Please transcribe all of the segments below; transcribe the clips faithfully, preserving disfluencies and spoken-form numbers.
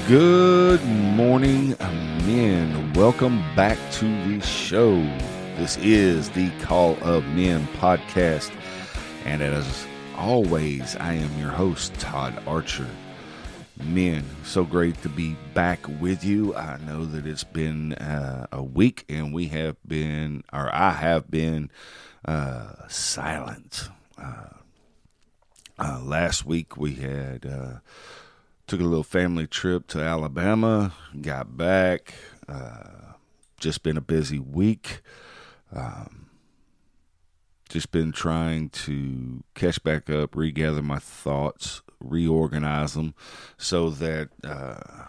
Good morning, men. Welcome back to the show. This is the Call of Men podcast. And as always, I am your host, Todd Archer. Men, so great to be back with you. I know that it's been uh, a week and we have been, or I have been uh, silent. Uh, uh, last week we had... Uh, Took a little family trip to Alabama, got back, uh, just been a busy week, um, just been trying to catch back up, regather my thoughts, reorganize them so that uh,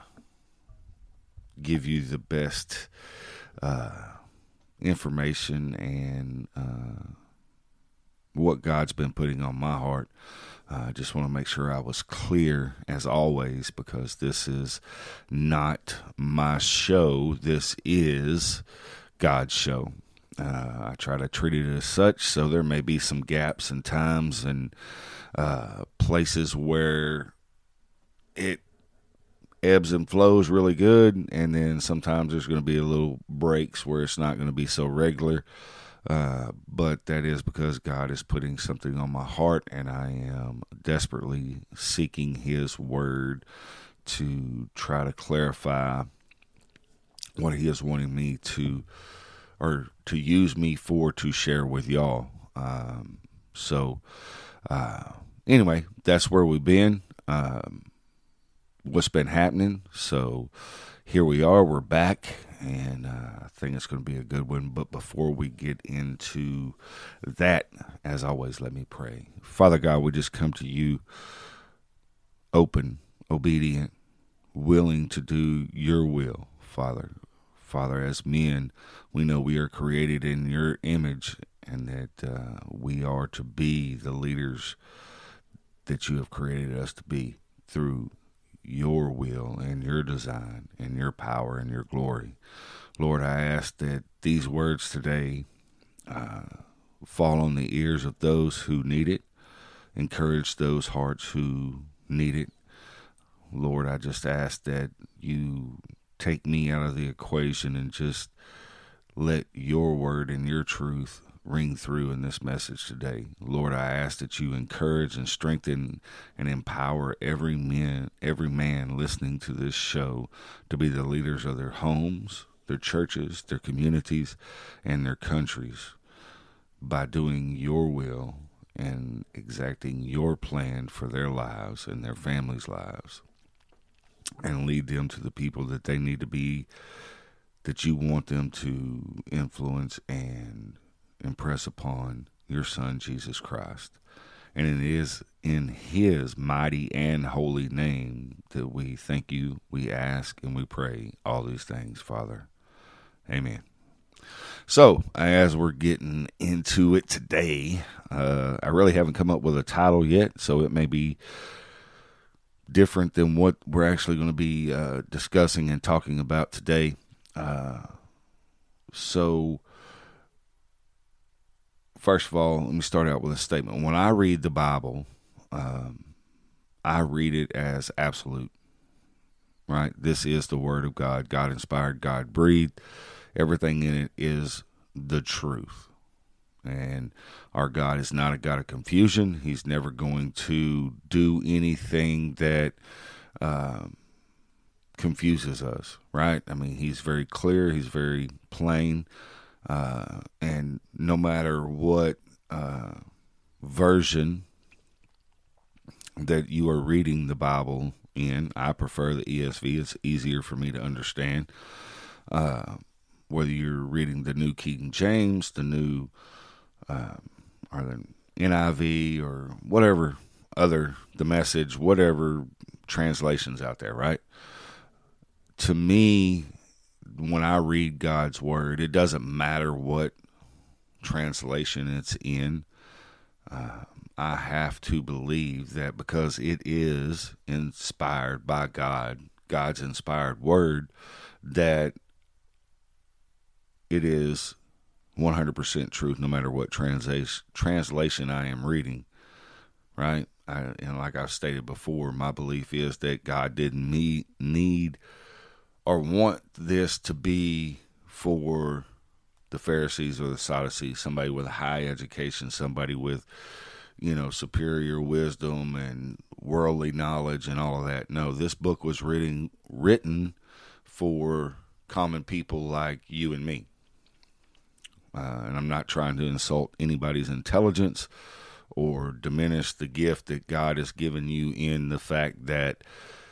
give you the best uh, information and uh, what God's been putting on my heart. I uh, just want to make sure I was clear, as always, because this is not my show. This is God's show. Uh, I try to treat it as such, so there may be some gaps and times and uh, places where it ebbs and flows really good, and then sometimes there's going to be a little breaks where it's not going to be so regular. Uh, but that is because God is putting something on my heart, and I am desperately seeking His Word to try to clarify what He is wanting me to, or to use me for, to share with y'all. Um, so, uh, anyway, that's where we've been, um, what's been happening. So here we are, we're back. And uh, I think it's going to be a good one. But before we get into that, as always, let me pray. Father God, we just come to you open, obedient, willing to do your will, Father. Father, as men, we know we are created in your image and that uh, we are to be the leaders that you have created us to be through your will and your design and your power and your glory. Lord, I ask that these words today uh, fall on the ears of those who need it, encourage those hearts who need it. Lord, I just ask that you take me out of the equation and just let your word and your truth ring through in this message today. Lord, I ask that you encourage and strengthen and empower every man, every man listening to this show to be the leaders of their homes, their churches, their communities, and their countries by doing your will and exacting your plan for their lives and their families' lives, and lead them to the people that they need to be, that you want them to influence and impress upon your Son, Jesus Christ. And it is in His mighty and holy name that we thank you, we ask, and we pray all these things, Father. Amen. So, as we're getting into it today, uh, I really haven't come up with a title yet, so it may be different than what we're actually going to be uh, discussing and talking about today. Uh, so, First of all, let me start out with a statement. When I read the Bible, um, I read it as absolute, right? This is the Word of God, God inspired, God breathed. Everything in it is the truth. And our God is not a God of confusion. He's never going to do anything that uh, confuses us, right? I mean, He's very clear. He's very plain. Uh, and no matter what uh, version that you are reading the Bible in, I prefer the E S V. It's easier for me to understand. Uh, whether you're reading the New King James, the New, uh, or the N I V, or whatever other, the Message, whatever translations out there, right? To me, when I read God's Word, it doesn't matter what translation it's in. Uh, I have to believe that because it is inspired by God, God's inspired Word, that it is one hundred percent truth no matter what translation translation I am reading, right? I, and like I've stated before, my belief is that God didn't need, need or want this to be for the Pharisees or the Sadducees, somebody with a high education, somebody with, you know, superior wisdom and worldly knowledge and all of that. No, this book was written, written for common people like you and me. Uh, and I'm not trying to insult anybody's intelligence or diminish the gift that God has given you in the fact that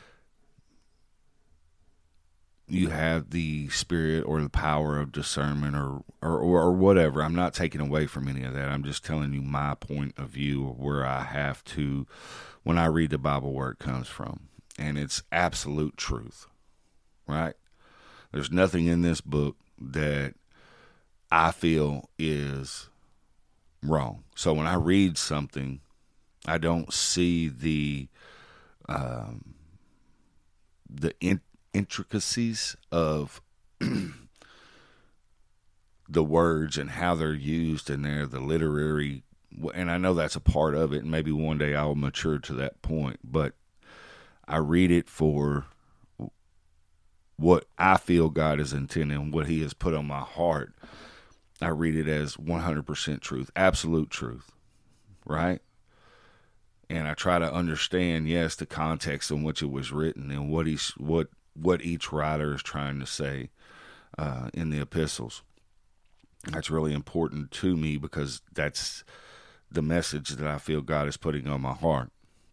you have the spirit or the power of discernment or, or, or whatever. I'm not taking away from any of that. I'm just telling you my point of view of where I have to, when I read the Bible, where it comes from. And it's absolute truth, right? There's nothing in this book that I feel is wrong. So when I read something, I don't see the, um, the in, intricacies of the words and how they're used and they're the literary, and I know that's a part of it, and maybe one day I'll mature to that point, but I read it for what I feel God is intending, what he has put on my heart. I read it as one hundred percent truth, absolute truth, right? And I try to understand, yes, the context in which it was written and what he's, what what each writer is trying to say uh, in the epistles. That's really important to me because that's the message that I feel God is putting on my heart.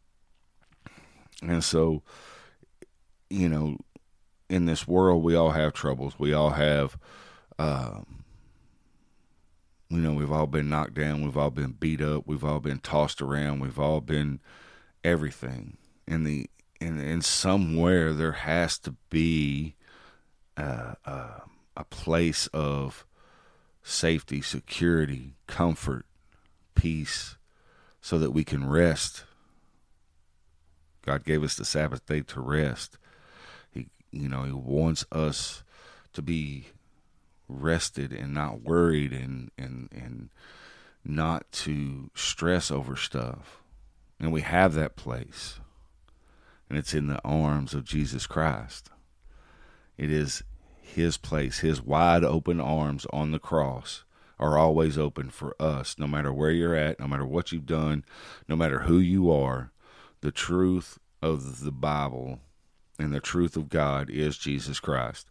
And so, you know, in this world, we all have troubles. We all have, um, you know, we've all been knocked down. We've all been beat up. We've all been tossed around. We've all been everything. And the and, and somewhere there has to be uh, uh, a place of safety, security, comfort, peace, so that we can rest. God gave us the Sabbath day to rest. He, you know, he wants us to be rested and not worried and, and, and not to stress over stuff. And we have that place. And it's in the arms of Jesus Christ. It is his place. His wide open arms on the cross are always open for us, no matter where you're at, no matter what you've done, no matter who you are. The truth of the Bible and the truth of God is Jesus Christ.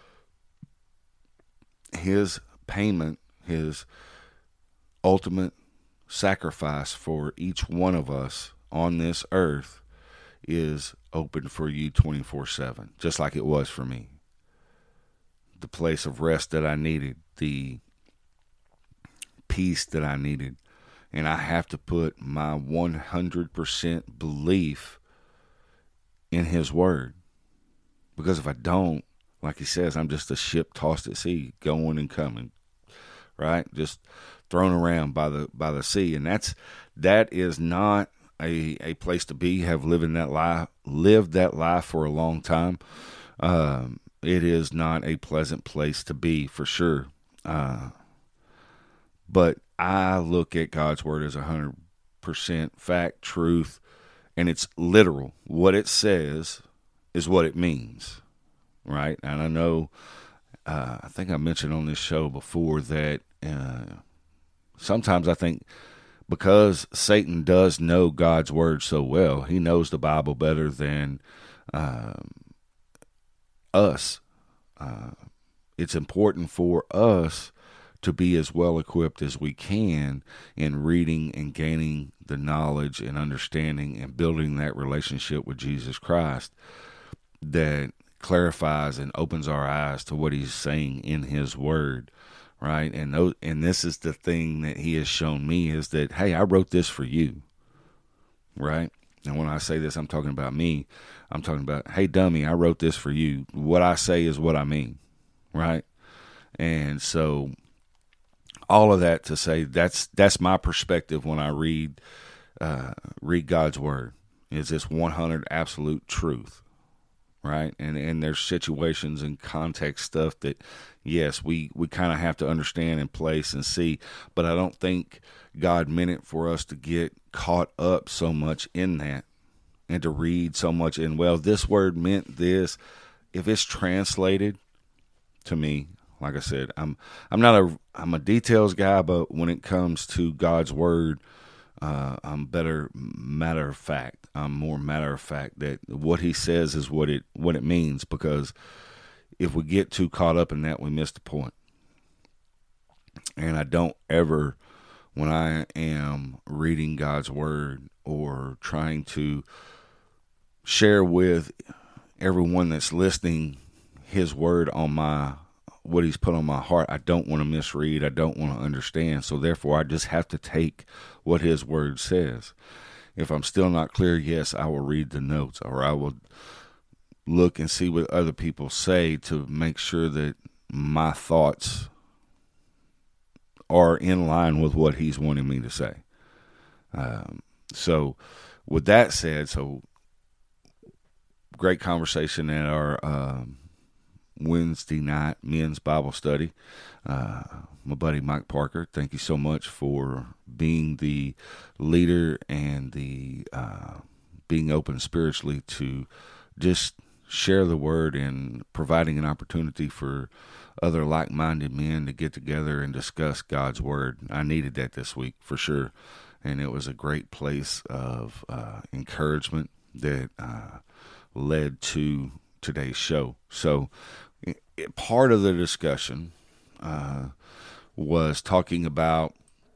His payment, his ultimate sacrifice for each one of us on this earth is open for you twenty-four seven, just like it was for me. The place of rest that I needed, the peace that I needed, and I have to put my one hundred percent belief in his word. Because if I don't, like he says, I'm just a ship tossed at sea, going and coming, right? Just thrown around by the by the sea, and that's that is not a a place to be. Have lived in that life, lived that life for a long time. Um, it is not a pleasant place to be, for sure. Uh, but I look at God's word as a hundred percent fact, truth, and it's literal. What it says is what it means, right? And I know, uh, I think I mentioned on this show before that uh, sometimes I think because Satan does know God's word so well, he knows the Bible better than um, us. Uh, it's important for us to be as well equipped as we can in reading and gaining the knowledge and understanding and building that relationship with Jesus Christ that clarifies and opens our eyes to what he's saying in his word, right? And those, and this is the thing that he has shown me is that, hey, I wrote this for you, right? And when I say this, I'm talking about me. I'm talking about, hey, dummy, I wrote this for you. What I say is what I mean, right? And so all of that to say that's that's my perspective when I read uh, read God's word. Is this one hundred absolute truth, right? And and there's situations and context stuff that, yes, we, we kind of have to understand and place and see. But I don't think God meant it for us to get caught up so much in that and to read so much in, well, this word meant this. If it's translated, to me, like I said, I'm I'm not a I'm a details guy, but when it comes to God's word, uh, I'm better matter of fact. I'm more matter of fact that what He says is what it what it means. Because if we get too caught up in that, we miss the point. And I don't ever, when I am reading God's word or trying to share with everyone that's listening His word on my, what He's put on my heart, I don't want to misread. I don't want to understand. So therefore, I just have to take what His word says. If I'm still not clear, yes, I will read the notes, or I will look and see what other people say to make sure that my thoughts are in line with what He's wanting me to say. Um, so with that said, so great conversation at our um, Wednesday night men's Bible study. Uh, my buddy Mike Parker, thank you so much for being the leader and the uh, being open spiritually to just share the word and providing an opportunity for other like-minded men to get together and discuss God's word. I needed that this week for sure, and it was a great place of uh, encouragement that uh, led to today's show. So it, it, part of the discussion uh, was talking about,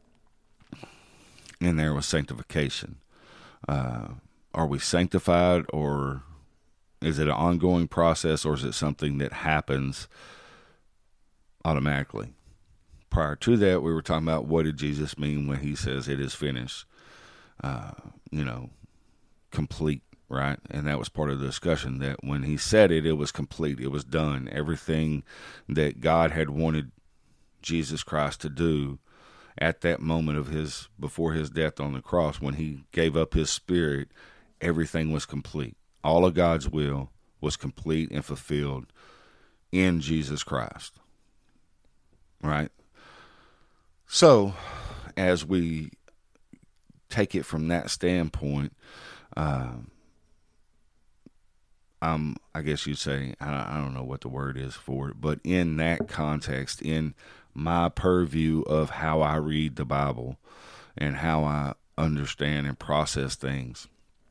and there was sanctification. Uh, are we sanctified, or is it an ongoing process, or is it something that happens automatically? Prior to that, we were talking about what did Jesus mean when He says it is finished, uh, you know, complete, right? And that was part of the discussion, that when He said it, it was complete. It was done. Everything that God had wanted Jesus Christ to do at that moment of His, before His death on the cross, when He gave up His Spirit, everything was complete. All of God's will was complete and fulfilled in Jesus Christ. Right? So, as we take it from that standpoint, uh, um, I guess you'd say, I, I don't know what the word is for it, but in that context, in my purview of how I read the Bible and how I understand and process things,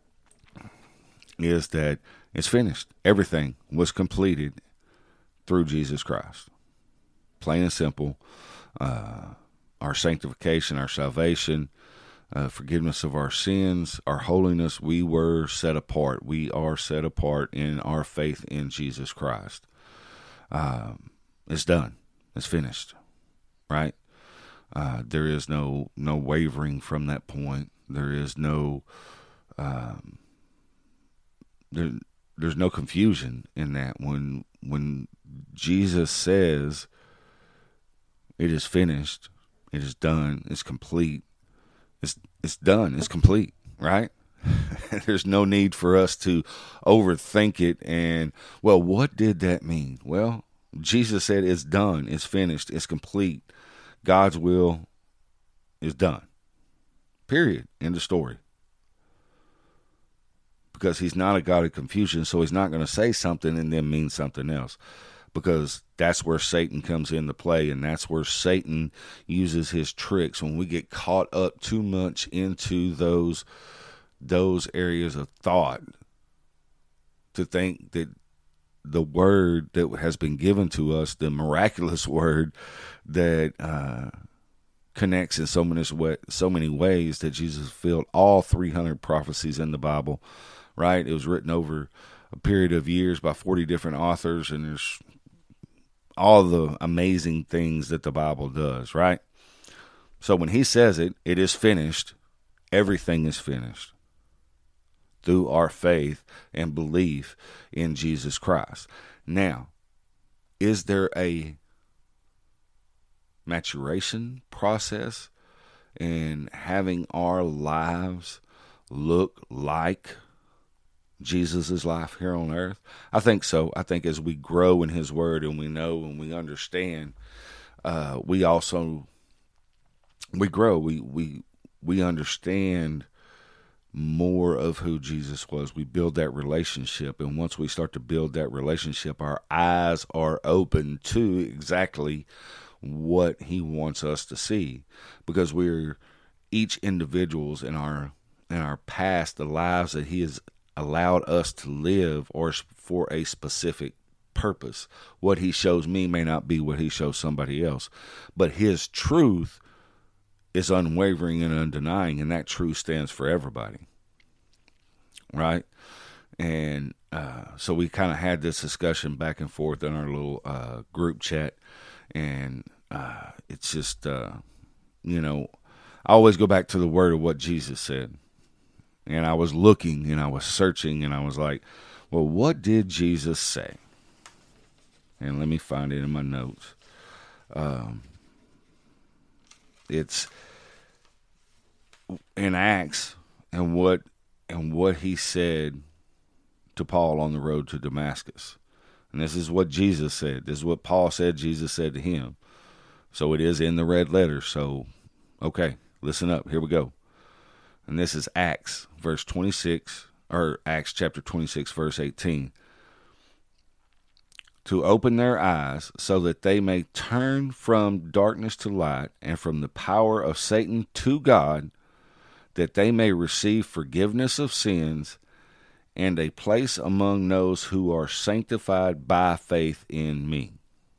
is that it's finished. Everything was completed through Jesus Christ. Plain and simple. Uh, our sanctification, our salvation, uh, forgiveness of our sins, our holiness, we were set apart. We are set apart in our faith in Jesus Christ. Um, it's done. It's finished. Right? Uh, there is no no wavering from that point. There is no um, there, there's no confusion in that. When when Jesus says it is finished, it is done, it's complete, it's it's done, it's complete, right? There's no need for us to overthink it and, well, what did that mean? Well, Jesus said it's done, it's finished, it's complete. God's will is done. Period. End of story. Because He's not a God of confusion, so He's not going to say something and then mean something else. Because that's where Satan comes into play, and that's where Satan uses his tricks. When we get caught up too much into those those areas of thought, to think that the word that has been given to us, the miraculous word that uh, connects in so many so many ways, that Jesus fulfilled all three hundred prophecies in the Bible, right? It was written over a period of years by forty different authors, and there's all the amazing things that the Bible does, right? So when He says it, it is finished. Everything is finished through our faith and belief in Jesus Christ. Now, is there a maturation process in having our lives look like Jesus' life here on earth? I think so. I think as we grow in his word and we know and we understand, uh, we also, we grow. We, we, we understand more of who Jesus was. We build that relationship. And once we start to build that relationship, our eyes are open to exactly what he wants us to see, because we're each individuals in our in our past, the lives that he has allowed us to live, or for a specific purpose. What he shows me may not be what he shows somebody else, but his truth is unwavering and undenying, and that truth stands for everybody, right? And uh, so we kind of had this discussion back and forth in our little uh, group chat, and uh, it's just, uh, you know, I always go back to the word of what Jesus said. And I was looking and I was searching and I was like, well, what did Jesus say? And let me find it in my notes. Um, it's in Acts, and what and what he said to Paul on the road to Damascus. And this is what Jesus said. This is what Paul said Jesus said to him. So it is in the red letters. So, okay, listen up. Here we go. And this is Acts, verse twenty-six, or Acts chapter twenty-six, verse eighteen. To open their eyes so that they may turn from darkness to light and from the power of Satan to God, that they may receive forgiveness of sins and a place among those who are sanctified by faith in me.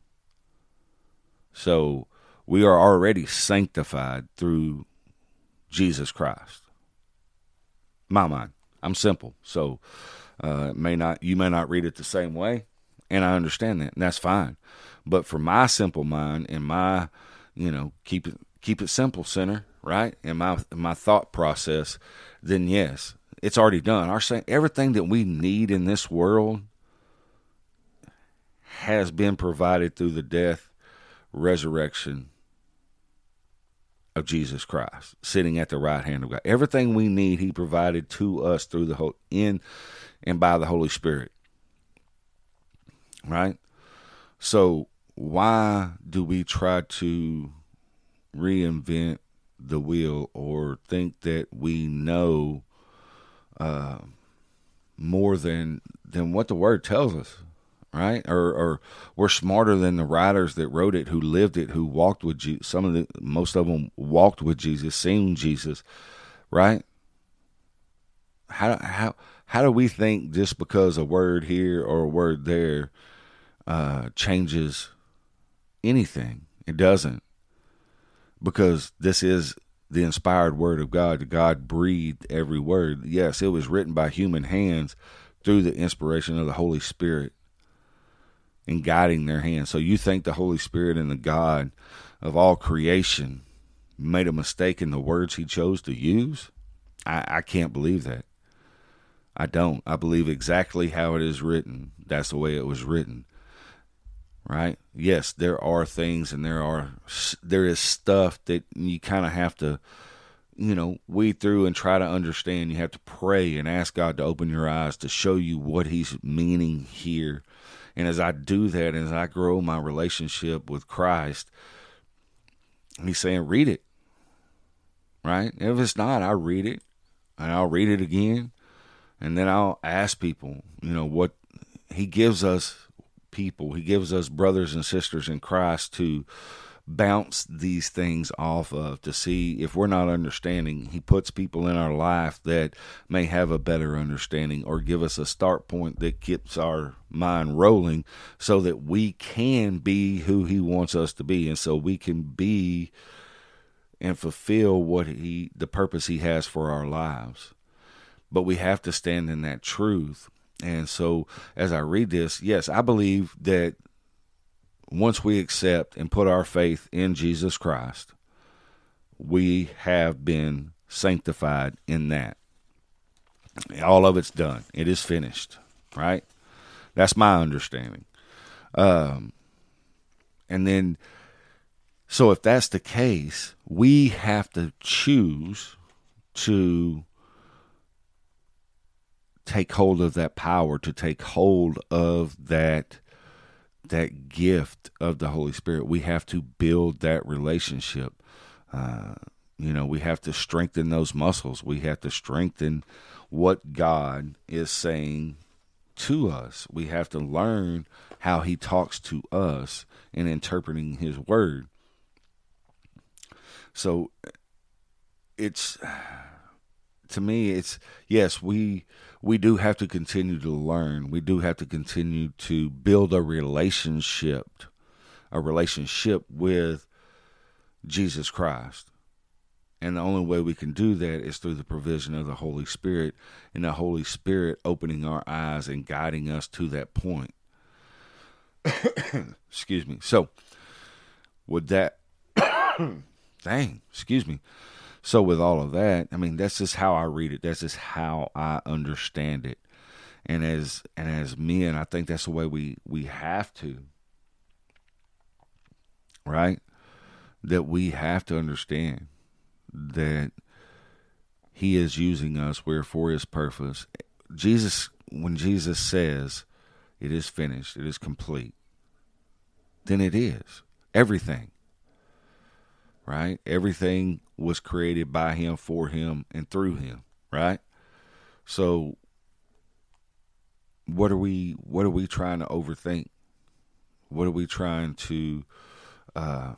So we are already sanctified through Jesus Christ. My mind. I'm simple. So uh, it may not, you may not read it the same way, and I understand that, and that's fine. But for my simple mind and my, you know, keep it keep it simple, sinner, right? And my my thought process, then yes, it's already done. Our everything that we need in this world has been provided through the death, resurrection of Jesus Christ, sitting at the right hand of God. Everything we need, he provided to us through the whole in and by the Holy Spirit. Right? So why do we try to reinvent the wheel or think that we know uh, more than than what the Word tells us? Right? Or, or we're smarter than the writers that wrote it, who lived it, who walked with Jesus. Some of the, most of them walked with Jesus, seen Jesus, right? How, how, how do we think just because a word here or a word there uh, changes anything? It doesn't. Because this is the inspired word of God. God breathed every word. Yes, it was written by human hands through the inspiration of the Holy Spirit and guiding their hands. So you think the Holy Spirit and the God of all creation made a mistake in the words he chose to use? I, I can't believe that. I don't. I believe exactly how it is written. That's the way it was written. Right? Yes, there are things and there are there is stuff that you kind of have to, you know, weed through and try to understand. You have to pray and ask God to open your eyes to show you what he's meaning here. And as I do that, as I grow my relationship with Christ, he's saying, read it, right? If it's not, I read it, and I'll read it again, and then I'll ask people, you know, what he gives us people. He gives us brothers and sisters in Christ to bounce these things off of, to see if we're not understanding. He puts people in our life that may have a better understanding or give us a start point that keeps our mind rolling so that we can be who he wants us to be, and so we can be and fulfill what he the purpose he has for our lives. But we have to stand in that truth. And so as I read this, yes, I believe that once we accept and put our faith in Jesus Christ, we have been sanctified in that. All of it's done. It is finished, right? That's my understanding. Um, and then, so if that's the case, we have to choose to take hold of that power, to take hold of that that gift of the Holy Spirit. We have to build that relationship. Uh, you know, we have to strengthen those muscles. We have to strengthen what God is saying to us. We have to learn how he talks to us in interpreting his word. So it's, to me, it's, yes, we we do have to continue to learn. We do have to continue to build a relationship, a relationship with Jesus Christ. And the only way we can do that is through the provision of the Holy Spirit, and the Holy Spirit opening our eyes and guiding us to that point. Excuse me. So, with that, dang, excuse me. So with all of that, I mean, that's just how I read it. That's just how I understand it. And as and as men, I think that's the way we, we have to, right? That we have to understand that he is using us. We're for his purpose. Jesus, when Jesus says it is finished, it is complete, then it is. Everything. Right? Everything was created by him, for him, and through him, right? So what are we what are we trying to overthink? What are we trying to uh,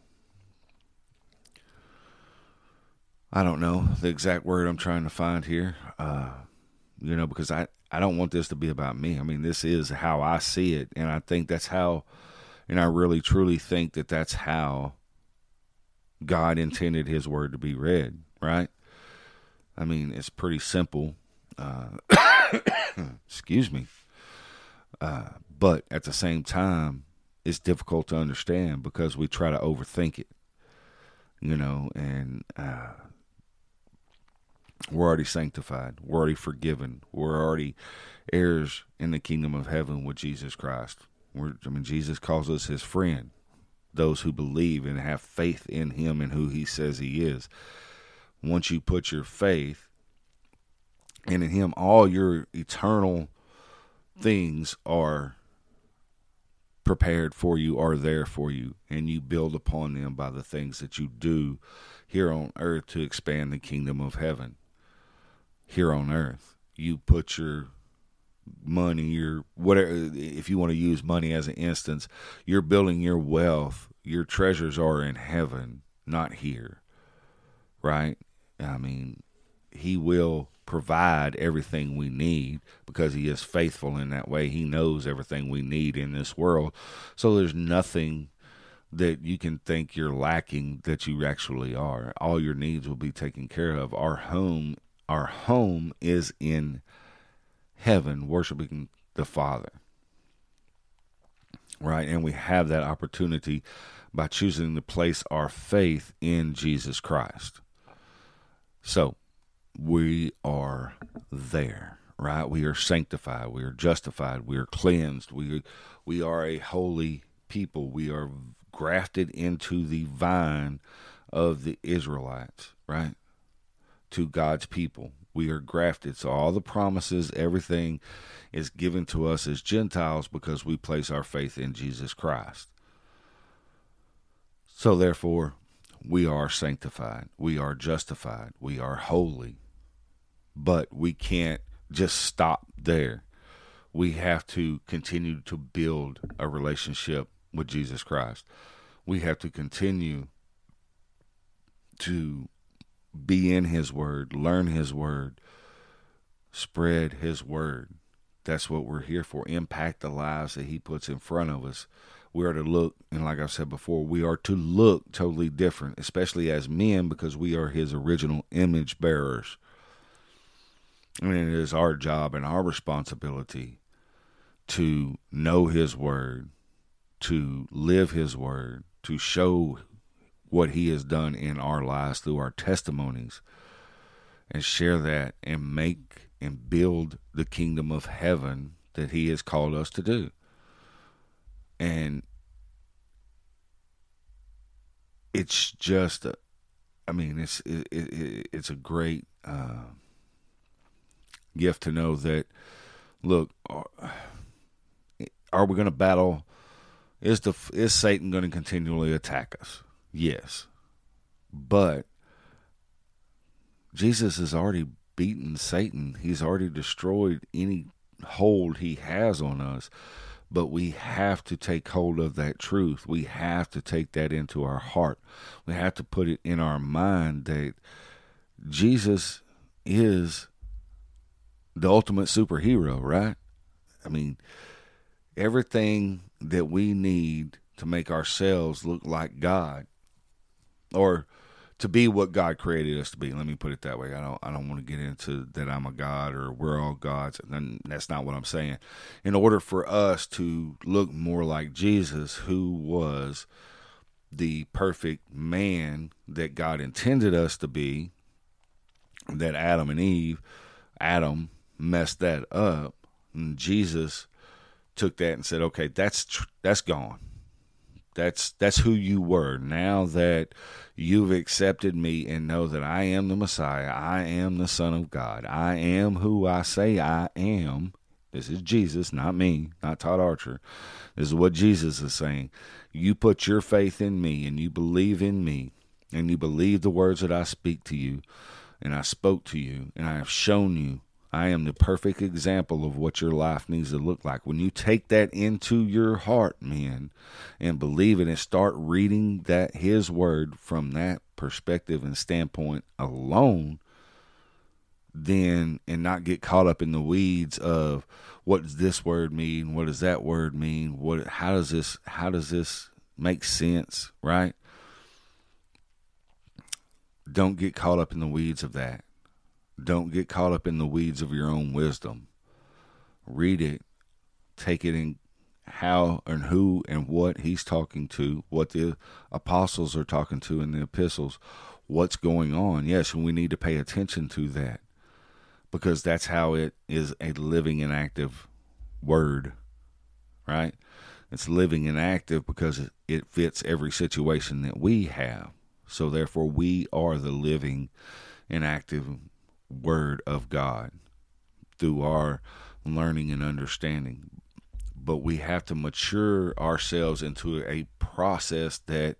I don't know the exact word I'm trying to find here. Uh, you know, because I, I don't want this to be about me. I mean, this is how I see it, and I think that's how, and I really truly think that that's how God intended his word to be read, right? I mean, it's pretty simple. Uh, excuse me. Uh, but at the same time, it's difficult to understand because we try to overthink it, you know, and uh, we're already sanctified. We're already forgiven. We're already heirs in the kingdom of heaven with Jesus Christ. We're, I mean, Jesus calls us his friend. Those who believe and have faith in him and who he says he is. Once you put your faith and in him, all your eternal things are prepared for you, are there for you, and you build upon them by the things that you do here on earth to expand the kingdom of heaven. Here on earth, you put your money, your whatever, if you want to use money as an instance, you're building your wealth. Your treasures are in heaven, not here, right? I mean, he will provide everything we need because he is faithful in that way. He knows everything we need in this world. So there's nothing that you can think you're lacking that you actually are. All your needs will be taken care of. Our home, our home is in heaven, worshiping the Father. Right? And we have that opportunity by choosing to place our faith in Jesus Christ. So, we are there, right? We are sanctified. We are justified. We are cleansed. We, we are a holy people. We are grafted into the vine of the Israelites, right? To God's people. We are grafted. So all the promises, everything is given to us as Gentiles because we place our faith in Jesus Christ. So therefore, we are sanctified. We are justified. We are holy. But we can't just stop there. We have to continue to build a relationship with Jesus Christ. We have to continue to be in his word, learn his word, spread his word. That's what we're here for. Impact the lives that he puts in front of us. We are to look, and like I've said before, we are to look totally different, especially as men, because we are his original image bearers. And it is our job and our responsibility to know his word, to live his word, to show what he has done in our lives through our testimonies, and share that and make and build the kingdom of heaven that he has called us to do. And it's just, a, I mean, it's it, it, it's a great, uh, gift to know that, look, are, are we going to battle? Is the is Satan going to continually attack us? Yes. But Jesus has already beaten Satan. He's already destroyed any hold he has on us. But we have to take hold of that truth. We have to take that into our heart. We have to put it in our mind that Jesus is the ultimate superhero, right? I mean, everything that we need to make ourselves look like God, or to be what God created us to be. Let me put it that way. I don't I don't want to get into that I'm a God or we're all gods. And that's not what I'm saying. In order for us to look more like Jesus, who was the perfect man that God intended us to be, that Adam and Eve, Adam messed that up, and Jesus took that and said, okay, that's tr- that's gone. That's that's who you were. Now that you've accepted me and know that I am the Messiah, I am the Son of God, I am who I say I am. This is Jesus, not me, not Todd Archer. This is what Jesus is saying. You put your faith in me and you believe in me and you believe the words that I speak to you and I spoke to you and I have shown you I am the perfect example of what your life needs to look like. When you take that into your heart, man, and believe it and start reading that His word from that perspective and standpoint alone, then, and not get caught up in the weeds of what does this word mean? What does that word mean? What, how does this, how does this make sense? Right? Don't get caught up in the weeds of that. Don't get caught up in the weeds of your own wisdom. Read it. Take it in how and who and what He's talking to, what the apostles are talking to in the epistles, what's going on. Yes, and we need to pay attention to that because that's how it is a living and active word, right? It's living and active because it, it fits every situation that we have. So therefore, we are the living and active word of God through our learning and understanding. But we have to mature ourselves into a process that,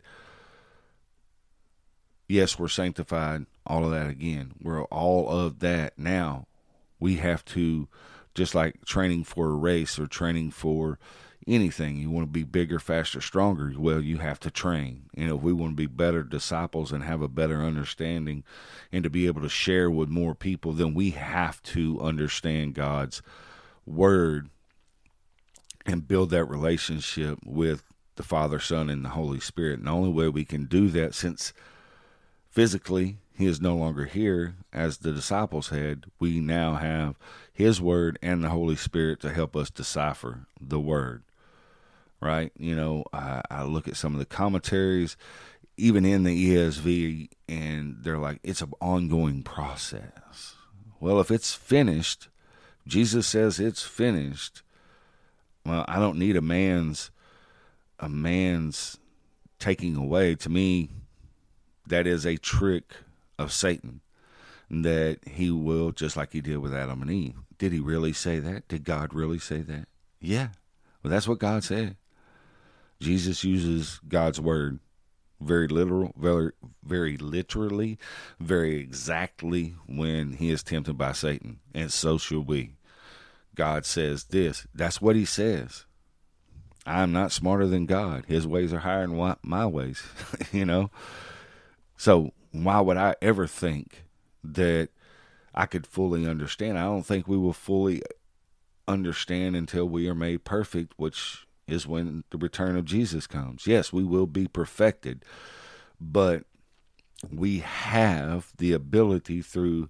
yes, we're sanctified, all of that again. We're all of that now. We have to, just like training for a race or training for anything, you want to be bigger, faster, stronger, well, you have to train. You know, if we want to be better disciples and have a better understanding and to be able to share with more people, then we have to understand God's word and build that relationship with the Father, Son, and the Holy Spirit. And the only way we can do that, since physically He is no longer here as the disciples had, we now have His word and the Holy Spirit to help us decipher the word. Right? You know, I, I look at some of the commentaries, even in the E S V, and they're like, it's an ongoing process. Well, if it's finished, Jesus says it's finished. Well, I don't need a man's, a man's taking away. To me, that is a trick of Satan, that he will, just like he did with Adam and Eve. Did He really say that? Did God really say that? Yeah. Well, that's what God said. Jesus uses God's word very literal, very, very literally, very exactly when He is tempted by Satan, and so should we. God says this. That's what He says. I am not smarter than God. His ways are higher than my ways, you know. So why would I ever think that I could fully understand? I don't think we will fully understand until we are made perfect, which is when the return of Jesus comes. Yes, we will be perfected, but we have the ability through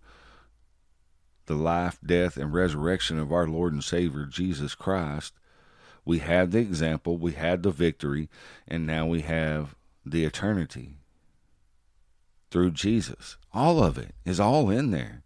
the life, death, and resurrection of our Lord and Savior, Jesus Christ. We have the example, we had the victory, and now we have the eternity through Jesus. All of it is all in there.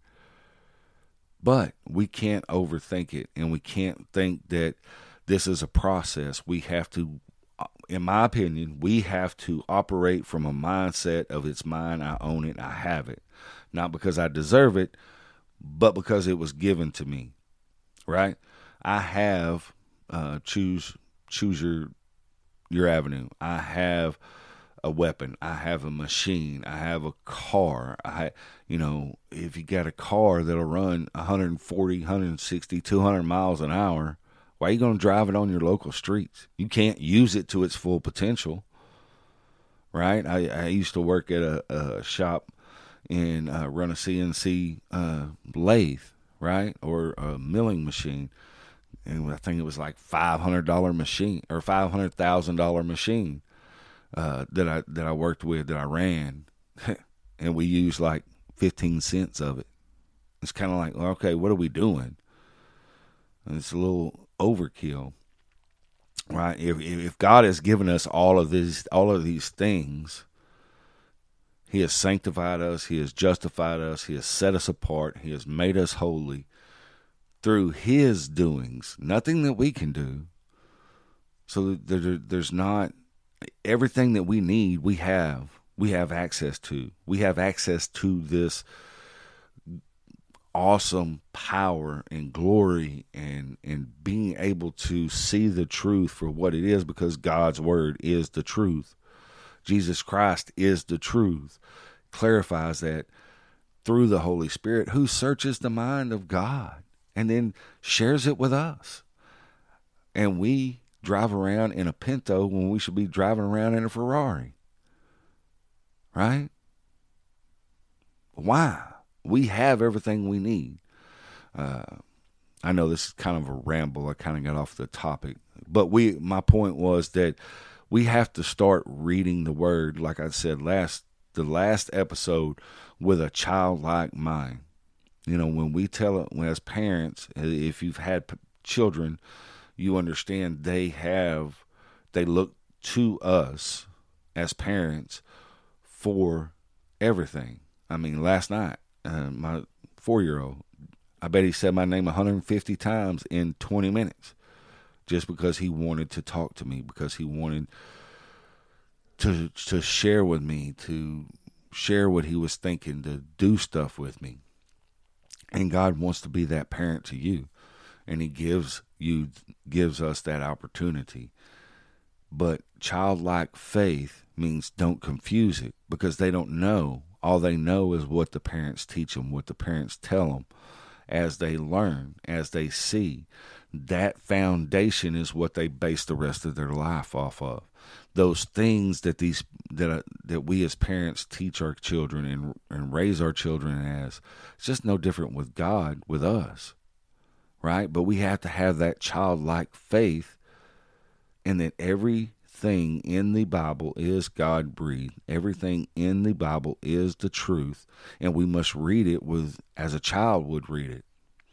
But we can't overthink it, and we can't think that this is a process. We have to, in my opinion, we have to operate from a mindset of it's mine, I own it, I have it. Not because I deserve it, but because it was given to me, right? I have uh, choose choose your your avenue. I have a weapon. I have a machine. I have a car. I, you know, if you got a car that'll run one forty, one sixty, two hundred miles an hour, why are you going to drive it on your local streets? You can't use it to its full potential, right? I, I used to work at a, a shop and uh, run a C N C uh, lathe, right, or a milling machine. And I think it was like five hundred dollars machine or five hundred thousand dollars machine uh, that I that I worked with, that I ran, and we used like fifteen cents of it. It's kind of like, well, okay, what are we doing? And it's a little overkill, right? If if God has given us all of these all of these things, He has sanctified us, He has justified us, He has set us apart, He has made us holy through His doings, nothing that we can do. So there, there's not everything that we need. We have, we have access to. We have access to this awesome power and glory, and and being able to see the truth for what it is, because God's word is the truth. Jesus Christ is the truth. Clarifies that through the Holy Spirit, who searches the mind of God and then shares it with us. And we drive around in a Pinto when we should be driving around in a Ferrari. Right? Why? We have everything we need. Uh, I know this is kind of a ramble. I kind of got off the topic. But we, my point was that we have to start reading the word, like I said last, the last episode, with a childlike mind. You know, when we tell it, when as parents, if you've had p- children, you understand they have, they look to us as parents for everything. I mean, last night, uh, my four-year-old, I bet he said my name one hundred fifty times in twenty minutes, just because he wanted to talk to me, because he wanted to to share with me, to share what he was thinking, to do stuff with me. And God wants to be that parent to you, and He gives you gives us that opportunity. But childlike faith means don't confuse it, because they don't know. All they know is what the parents teach them, what the parents tell them. As they learn, as they see, that foundation is what they base the rest of their life off of. Those things that these that that we as parents teach our children and and raise our children as, it's just no different with God, with us, right? But we have to have that childlike faith, and that everything in the Bible is God-breathed. Everything in the Bible is the truth, and we must read it with as a child would read it.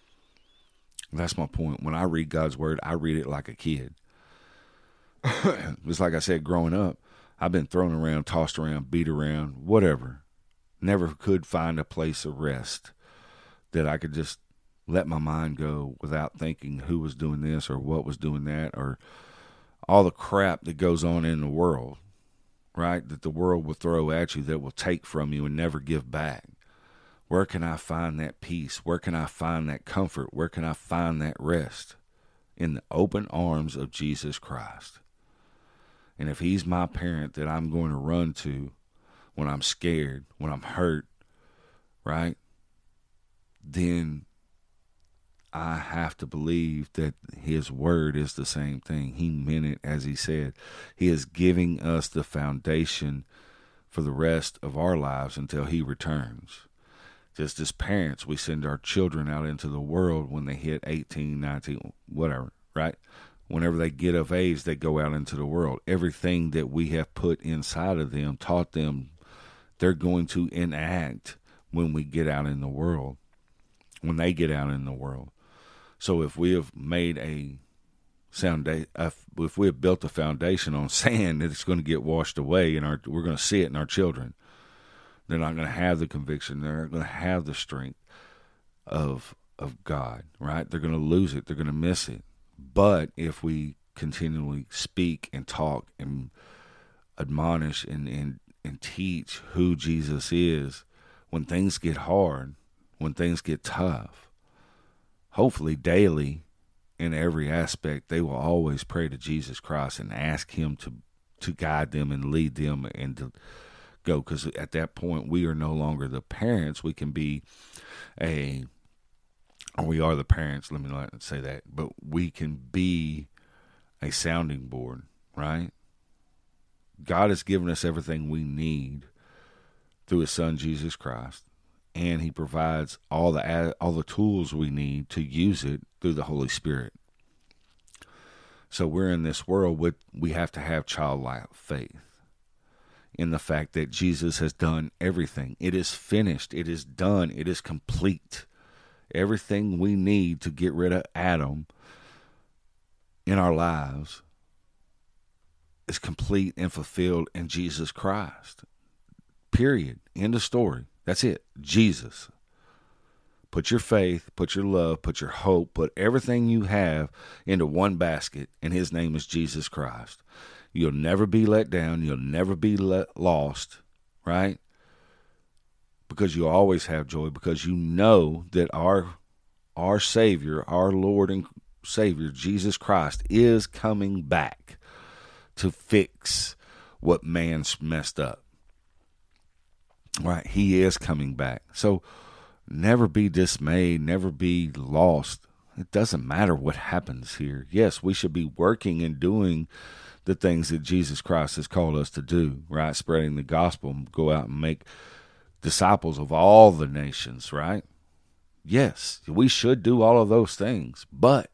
That's my point. When I read God's word, I read it like a kid. Just like I said, growing up, I've been thrown around, tossed around, beat around, whatever. Never could find a place of rest that I could just let my mind go without thinking who was doing this or what was doing that, or all the crap that goes on in the world, right? That the world will throw at you, that will take from you and never give back. Where can I find that peace? Where can I find that comfort? Where can I find that rest? In the open arms of Jesus Christ. And if He's my parent that I'm going to run to when I'm scared, when I'm hurt, right? Then I have to believe that His word is the same thing. He meant it as He said. He is giving us the foundation for the rest of our lives until He returns. Just as parents, we send our children out into the world when they hit eighteen, nineteen, whatever, right? Whenever they get of age, they go out into the world. Everything that we have put inside of them, taught them, they're going to enact when we get out in the world, when they get out in the world. So if we have made a sound, if we have built a foundation on sand, it's going to get washed away, and our, we're going to see it in our children. They're not going to have the conviction. They're not going to have the strength of of God, right? They're going to lose it. They're going to miss it. But if we continually speak and talk and admonish and, and, and teach who Jesus is, when things get hard, when things get tough, hopefully daily in every aspect, they will always pray to Jesus Christ and ask him to, to guide them and lead them and to go. Because at that point, we are no longer the parents. We can be a, or we are the parents, let me not say that, but we can be a sounding board, right? God has given us everything we need through his son, Jesus Christ. And he provides all the all the tools we need to use it through the Holy Spirit. So we're in this world with we have to have childlike faith in the fact that Jesus has done everything. It is finished. It is done. It is complete. Everything we need to get rid of Adam in our lives is complete and fulfilled in Jesus Christ. Period. End of story. That's it. Jesus. Put your faith, put your love, put your hope, put everything you have into one basket, and his name is Jesus Christ. You'll never be let down. You'll never be let, lost, right? Because you always have joy, because you know that our, our Savior, our Lord and Savior, Jesus Christ, is coming back to fix what man's messed up. Right, he is coming back. So never be dismayed, never be lost. It doesn't matter what happens here. Yes, we should be working and doing the things that Jesus Christ has called us to do, right? Spreading the gospel, go out and make disciples of all the nations, right? Yes, we should do all of those things. But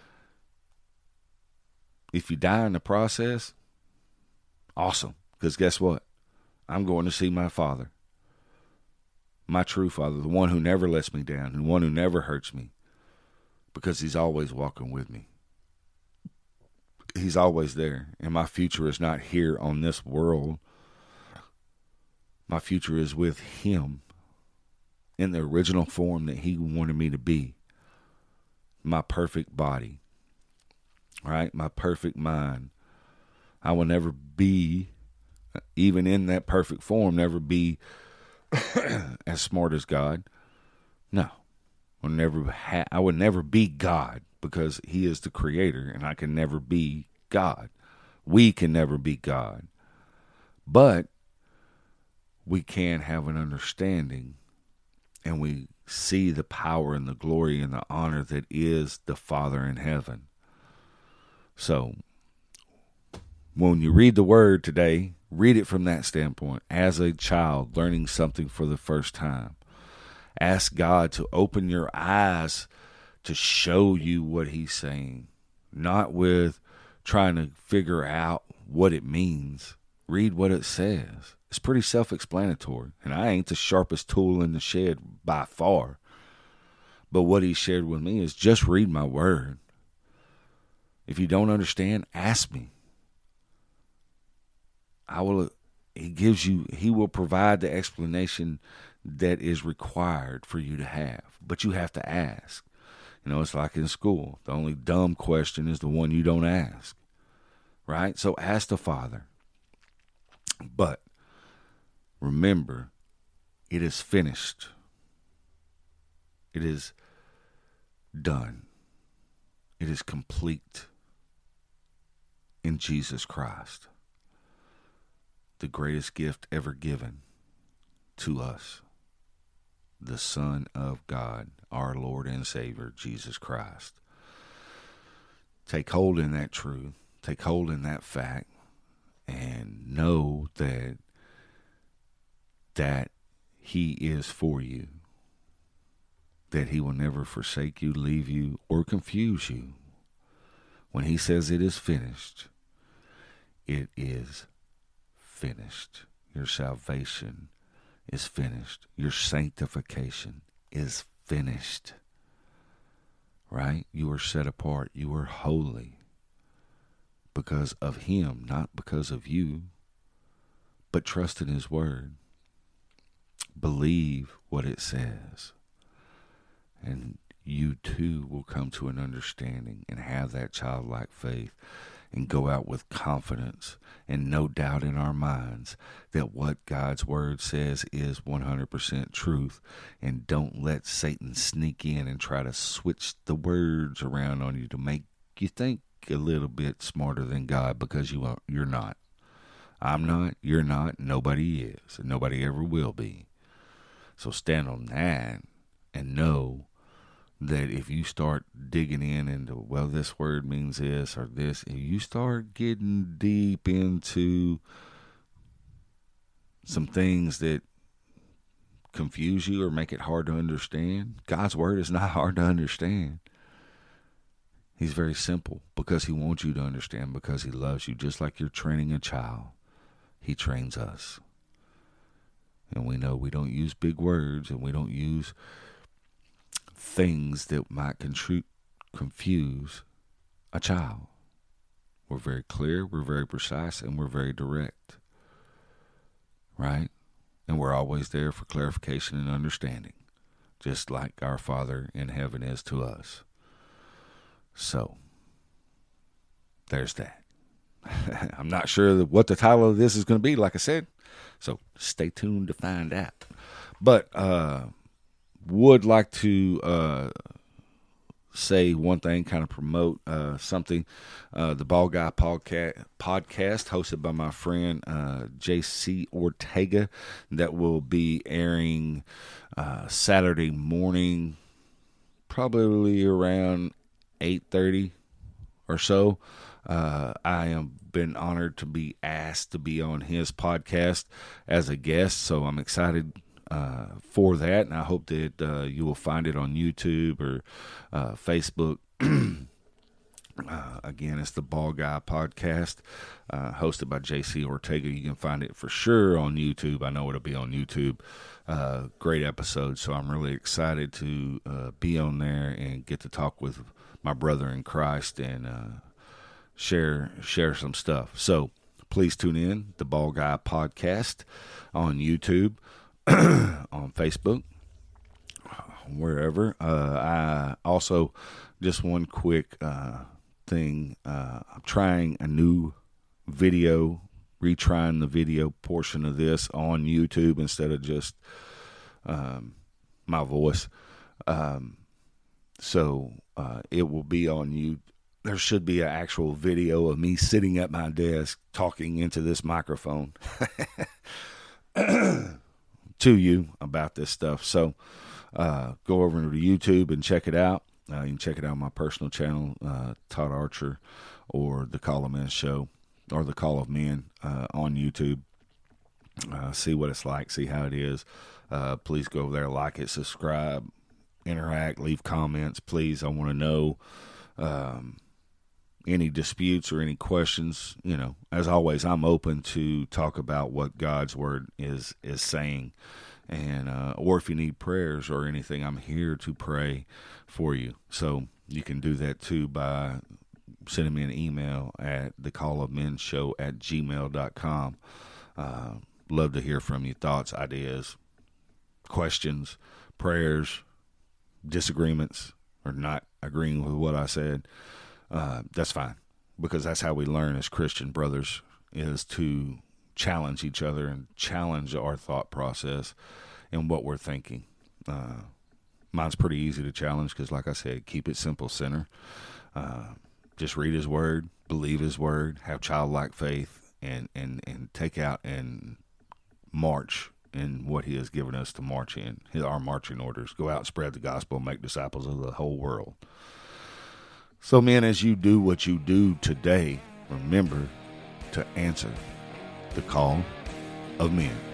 if you die in the process, awesome. Because guess what? I'm going to see my Father. My true Father, the one who never lets me down, the one who never hurts me, because he's always walking with me. He's always there, and my future is not here on this world. My future is with him in the original form that he wanted me to be. My perfect body, right? My perfect mind. I will never be, even in that perfect form, never be as smart as God. No, I'll never ha- I would never be God, because he is the creator, and I can never be God. We can never be God. But we can have an understanding, and we see the power and the glory and the honor that is the Father in heaven. So when you read the word today, read it from that standpoint, as a child learning something for the first time. Ask God to open your eyes to show you what he's saying, not with trying to figure out what it means. Read what it says. It's pretty self-explanatory, and I ain't the sharpest tool in the shed by far. But what he shared with me is just read my word. If you don't understand, ask me. I will, he gives you, he will provide the explanation that is required for you to have. But you have to ask. You know, it's like in school. The only dumb question is the one you don't ask. Right? So ask the Father. But remember, it is finished. It is done. It is complete in Jesus Christ. The greatest gift ever given to us, the Son of God, our Lord and Savior, Jesus Christ. Take hold in that truth, take hold in that fact, and know that that he is for you, that he will never forsake you, leave you, or confuse you. When he says it is finished, it is finished. Your salvation is finished. Your sanctification is finished. Right? You are set apart. You are holy because of him, not because of you. But trust in his word. Believe what it says. And you too will come to an understanding and have that childlike faith and go out with confidence and no doubt in our minds that what God's word says is one hundred percent truth, and don't let Satan sneak in and try to switch the words around on you to make you think a little bit smarter than God, because you are, you're not. I'm not, you're not, nobody is, and nobody ever will be. So stand on that and know that if you start digging in into, well, this word means this or this, if you start getting deep into some things that confuse you or make it hard to understand, God's word is not hard to understand. He's very simple because he wants you to understand, because he loves you. Just like you're training a child, he trains us. And we know we don't use big words, and we don't use things that might contru- confuse a child. We're very clear, we're very precise, and we're very direct. Right? And we're always there for clarification and understanding, just like our Father in heaven is to us. So, there's that. I'm not sure what the title of this is going to be, like I said, so stay tuned to find out. But, uh, would like to uh, say one thing, kind of promote uh, something. Uh, the Ball Guy podcast, podcast hosted by my friend uh, J C Ortega, that will be airing uh, Saturday morning, probably around eight thirty or so. Uh, I am been honored to be asked to be on his podcast as a guest, so I'm excited Uh, for that, and I hope that uh, you will find it on YouTube or uh, Facebook. uh, again, it's the Ball Guy podcast, uh, hosted by J C Ortega. You can find it for sure on YouTube. I know it'll be on YouTube. Uh, great episode, so I'm really excited to uh, be on there and get to talk with my brother in Christ and uh, share share some stuff. So please tune in, the Ball Guy podcast on YouTube. On Facebook, wherever. Uh, I also, just one quick uh, thing, uh, I'm trying a new video, retrying the video portion of this on YouTube instead of just um, my voice. Um, so uh, it will be on you. There should be an actual video of me sitting at my desk talking into this microphone to you about this stuff. So uh, go over to YouTube and check it out. Uh, you can check it out on my personal channel, uh, Todd Archer, or The Call of Men Show, or The Call of Men uh, on YouTube. Uh, see what it's like, see how it is. Uh, please go over there, like it, subscribe, interact, leave comments. Please, I want to know um, any disputes or any questions. You know, as always, I'm open to talk about what God's word is is saying, and uh, or if you need prayers or anything, I'm here to pray for you. So you can do that too by sending me an email at the call of men show at gmail dot com. Uh, love to hear from you, thoughts, ideas, questions, prayers, disagreements, or not agreeing with what I said. Uh, that's fine, because that's how we learn as Christian brothers, is to challenge each other and challenge our thought process and what we're thinking. Uh, mine's pretty easy to challenge because, like I said, keep it simple, sinner. Uh, just read his word, believe his word, have childlike faith, and, and, and take out and march in what he has given us to march in, our marching orders. Go out and spread the gospel, make disciples of the whole world. So, men, as you do what you do today, remember to answer the call of men.